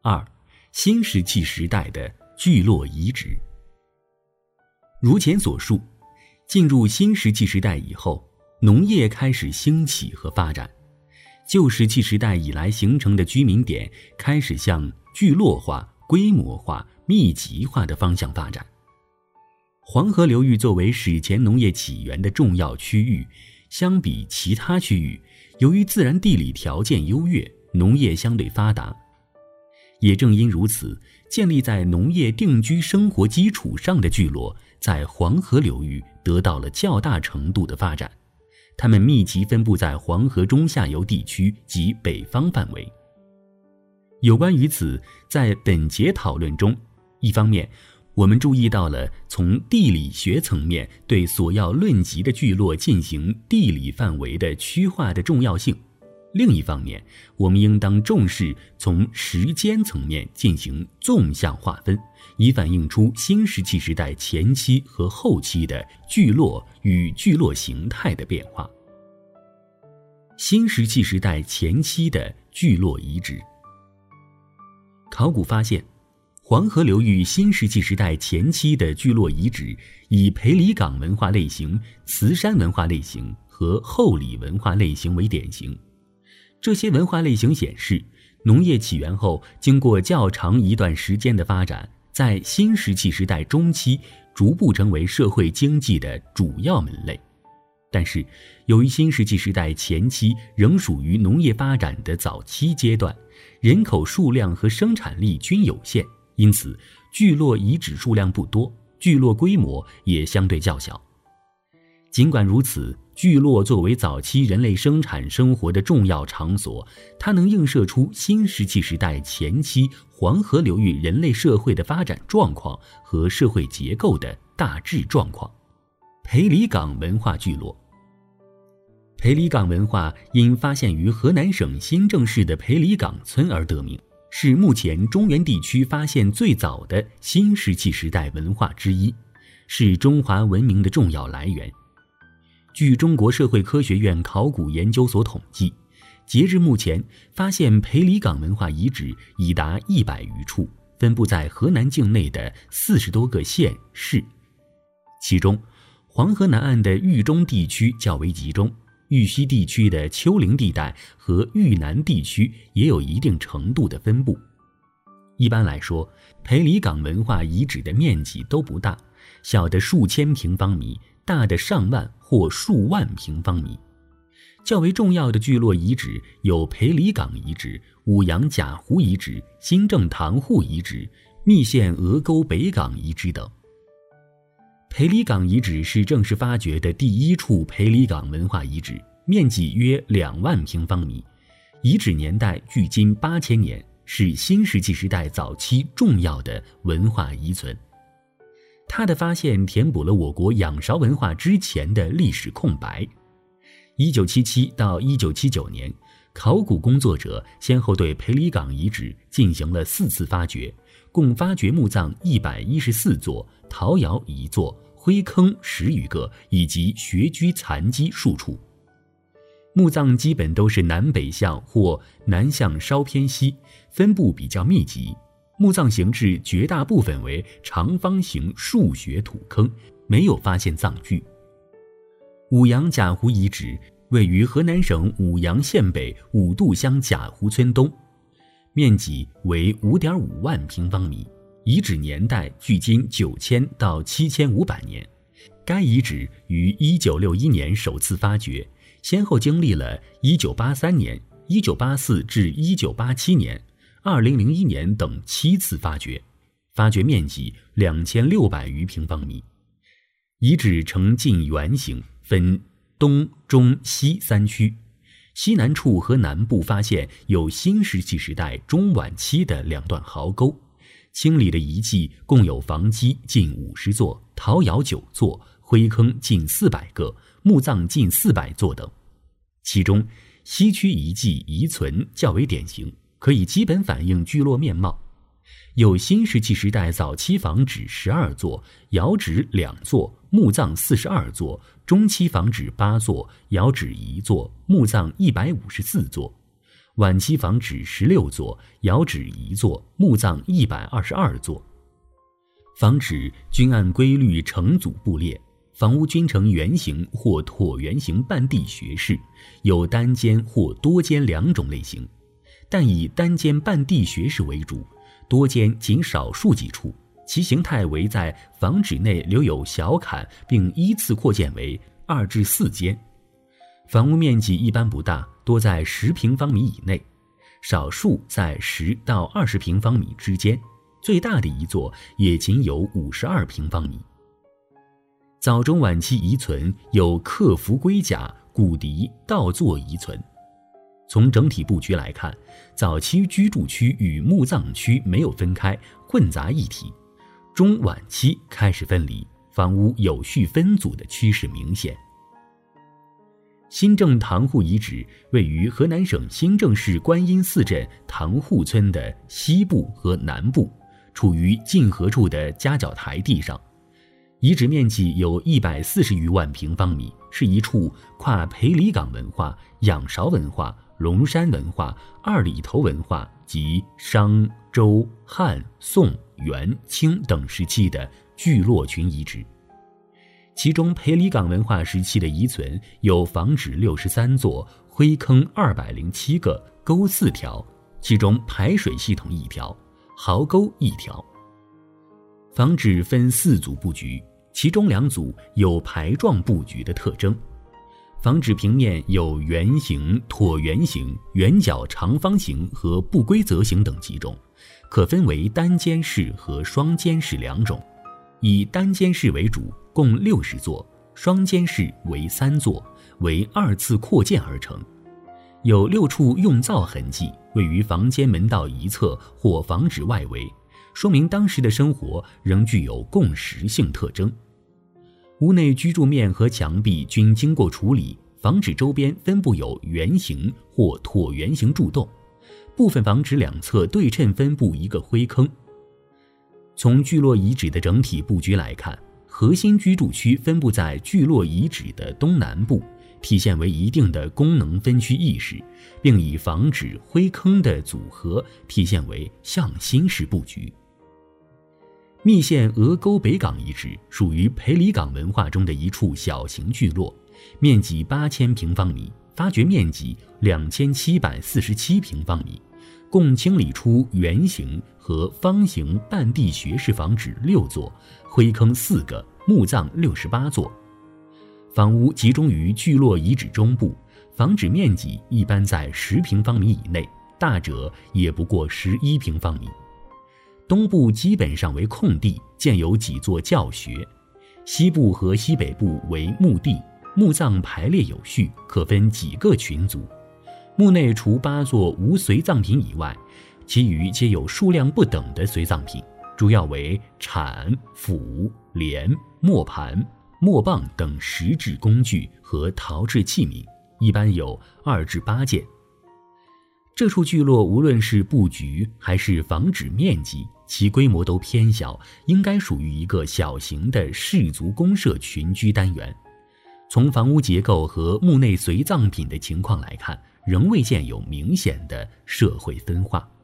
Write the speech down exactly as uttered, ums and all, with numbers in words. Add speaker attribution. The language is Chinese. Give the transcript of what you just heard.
Speaker 1: 二、新石器时代的聚落遗址。如前所述，进入新石器时代以后，农业开始兴起和发展，旧石器时代以来形成的居民点开始向聚落化、规模化、密集化的方向发展。黄河流域作为史前农业起源的重要区域，相比其他区域，由于自然地理条件优越，农业相对发达。也正因如此，建立在农业定居生活基础上的聚落，在黄河流域得到了较大程度的发展。它们密集分布在黄河中下游地区及北方范围。有关于此，在本节讨论中，一方面我们注意到了从地理学层面对所要论及的聚落进行地理范围的区划的重要性，另一方面我们应当重视从时间层面进行纵向划分，以反映出新石器时代前期和后期的聚落与聚落形态的变化。新石器时代前期的聚落遗址。考古发现，黄河流域新石器时代前期的聚落遗址以裴李岗文化类型、慈山文化类型和后里文化类型为典型。这些文化类型显示，农业起源后经过较长一段时间的发展，在新石器时代中期逐步成为社会经济的主要门类。但是由于新石器时代前期仍属于农业发展的早期阶段，人口数量和生产力均有限，因此聚落遗址数量不多，聚落规模也相对较小。尽管如此，聚落作为早期人类生产生活的重要场所，它能映射出新石器时代前期黄河流域人类社会的发展状况和社会结构的大致状况。裴李岗文化聚落。裴李岗文化因发现于河南省新郑市的裴李岗村而得名，是目前中原地区发现最早的新石器时代文化之一，是中华文明的重要来源。据中国社会科学院考古研究所统计，截至目前发现裴李岗文化遗址已达一百余处，分布在河南境内的四十多个县市。其中黄河南岸的豫中地区较为集中，豫西地区的丘陵地带和豫南地区也有一定程度的分布。一般来说，裴李岗文化遗址的面积都不大，小的数千平方米，大的上万或数万平方米。较为重要的聚落遗址有裴李岗遗址、五羊贾湖遗址、新郑塘户遗址、密县鹅沟北岗遗址等。裴李岗遗址是正式发掘的第一处裴李岗文化遗址，面积约两万平方米，遗址年代距今八千年，是新石器时代早期重要的文化遗存。它的发现填补了我国仰韶文化之前的历史空白。一九七七到一九七九年，考古工作者先后对裴李岗遗址进行了四次发掘，共发掘墓葬一百一十四座，陶窑一座，灰坑十余个，以及穴居残基数处。墓葬基本都是南北向或南向稍偏西，分布比较密集。墓葬形制绝大部分为长方形数穴土坑，没有发现葬具。五羊贾湖遗址位于河南省舞阳县北五渡乡贾湖村东，面积为 五点五万平方米，遗址年代距今九千到七千五百年。该遗址于一九六一年首次发掘，先后经历了一九八三年、一九八四至一九八七年、二零零一年等七次发掘，发掘面积两千六百余平方米。遗址呈近圆形，分东、中、西三区。西南处和南部发现有新石器时代中晚期的两段壕沟，清理的遗迹共有房基近五十座，陶窑九座，灰坑近四百个，墓葬近四百座等。其中西区遗迹遗存较为典型，可以基本反映聚落面貌。有新石器时代早期房址十二座，窑址两座，墓葬四十二座，中期房址八座，窑址一座，墓葬一百五十四座。 晚期房址十六座，窑址一座，墓葬一百二十二座。房址均按规律成组布列，房屋均呈圆形或椭圆形半地穴式，有单间或多间两种类型，但以单间半地穴式为主，多间仅少数几处，其形态为在房址内留有小坎，并依次扩建为二至四间。房屋面积一般不大，多在十平方米以内，少数在十到二十平方米之间，最大的一座也仅有五十二平方米。早中晚期遗存有克服龟甲、骨笛、倒座遗存。从整体布局来看，早期居住区与墓葬区没有分开，混杂一体，中晚期开始分离，房屋有序分组的趋势明显。新郑塘户遗址位于河南省新郑市观音寺镇塘户村的西部和南部，处于泾河处的夹角台地上。遗址面积有一百四十余万平方米，是一处跨裴李岗文化、仰韶文化、龙山文化、二里头文化及商、周、汉、宋、元、清等时期的聚落群遗址。其中裴李岗文化时期的遗存有房址六十三座，灰坑二百零七个，沟四条，其中排水系统一条，壕沟一条。房址分四组布局，其中两组有排状布局的特征。房址平面有圆形、椭圆形、圆角长方形和不规则形等几种，可分为单间式和双间式两种。以单间式为主，共六十座，双间式为三座，为二次扩建而成。有六处用灶痕迹，位于房间门道一侧或房址外围，说明当时的生活仍具有共识性特征。屋内居住面和墙壁均经过处理，房址周边分布有圆形或椭圆形柱洞，部分房址两侧对称分布一个灰坑。从聚落遗址的整体布局来看，核心居住区分布在聚落遗址的东南部，体现为一定的功能分区意识，并以房址灰坑的组合体现为向心式布局。密县鹅沟北岗遗址属于裴李岗文化中的一处小型聚落，面积八千平方米，发掘面积两千七百四十七平方米，共清理出圆形和方形半地穴式房址六座，灰坑四个，墓葬六十八座。房屋集中于聚落遗址中部，房址面积一般在十平方米以内，大者也不过十一平方米。东部基本上为空地，建有几座教学，西部和西北部为墓地，墓葬排列有序，可分几个群组。墓内除八座无随葬品以外，其余皆有数量不等的随葬品，主要为铲、斧、镰、磨盘、磨棒等石制工具和陶制器皿，一般有二至八件。这处聚落无论是布局还是房址面积，其规模都偏小，应该属于一个小型的氏族公社群居单元。从房屋结构和墓内随葬品的情况来看，仍未见有明显的社会分化。